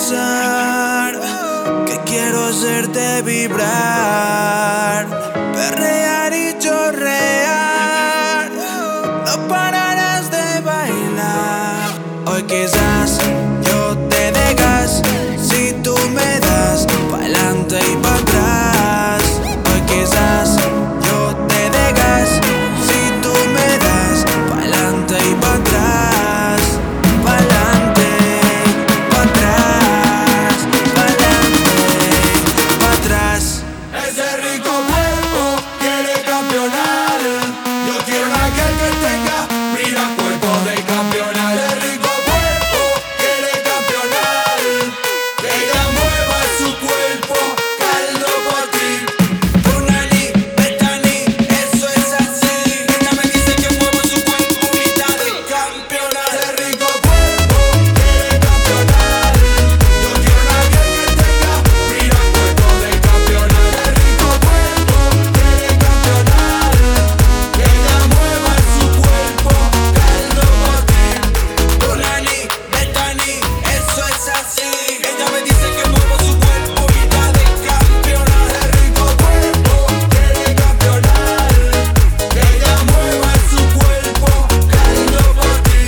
confesar que quiero hacerte vibrar, perrear y chorrear. No pararás de bailar. Hoy quizás yo te dé gas si tú me das pa'lante y pa' atrás. Hoy quizás yo te dé gas si tú me das pa'lante y pa' atrás. Pa'lante, pa' atrás, pa'lante, pa' atrás. Ese rico cuerpo quiere campeonar. Yo quiero aquel que tenga, mira, cuerpo de campeonar. Ese rico cuerpo quiere campeonar. Que ella mueva su cuerpo, caldo por ti. Brunani, Betani, eso es así. Ella me dice que muevo su cuerpo, grita de campeonar. Ese rico cuerpo quiere campeonar. Yo quiero aquel que tenga, mira, cuerpo de campeonar. Ese rico cuerpo quiere campeonar. Que ella mueva su cuerpo, caldo por ti. Brunani, Betani, eso es así. Ella me dice que muevo su cuerpo, grita de campeonar. Ese rico cuerpo quiere campeonar. Que ella mueva su cuerpo, caldo por ti.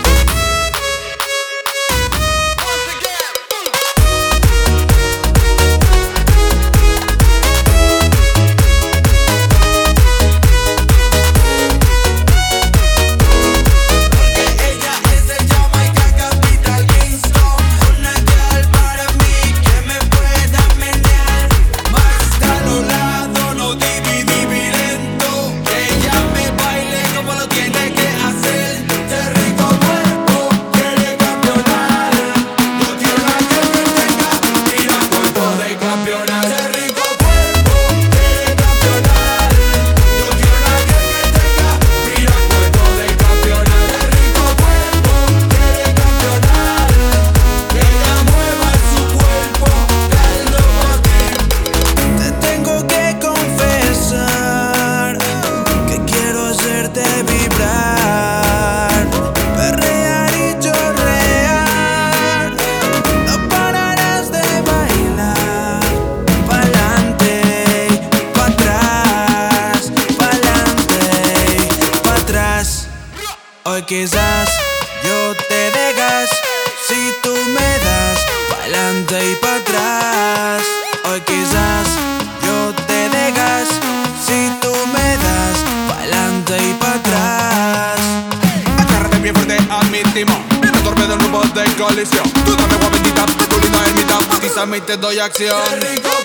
Ella es de Jamaica, capital Kingston. Una girl para mí que me pueda menear. Más a los lados, no dividí lento. Que ella me baile como lo tiene que hacer. Ese rico cuerpo quiere campeonar. Yo quiero aquel que tenga, mira, cuerpo de campeonar. Ese rico cuerpo quiere campeonar. Yo quiero aquel que tenga, mira, cuerpo de campeonar. Ese rico cuerpo quiere campeonar. Que ella mueva su cuerpo, caldo por ti. Te tengo que confesar que quiero hacerte vibrar, perrear y chorrear. No pararás de bailar. Pa'lante, pa' atrás, pa'lante, pa' atrás. Hoy quizás yo te dé gas si tú me das pa'lante y pa' atrás. Hoy quizás yo te dé gas si tú me das pa'lante y pa' atrás. Agárrate bien fuerte a mi timón. Viene torpedo en grupo de colisión. Tú dame agua bendita, tu linda ermita. Bautizame y te doy acción.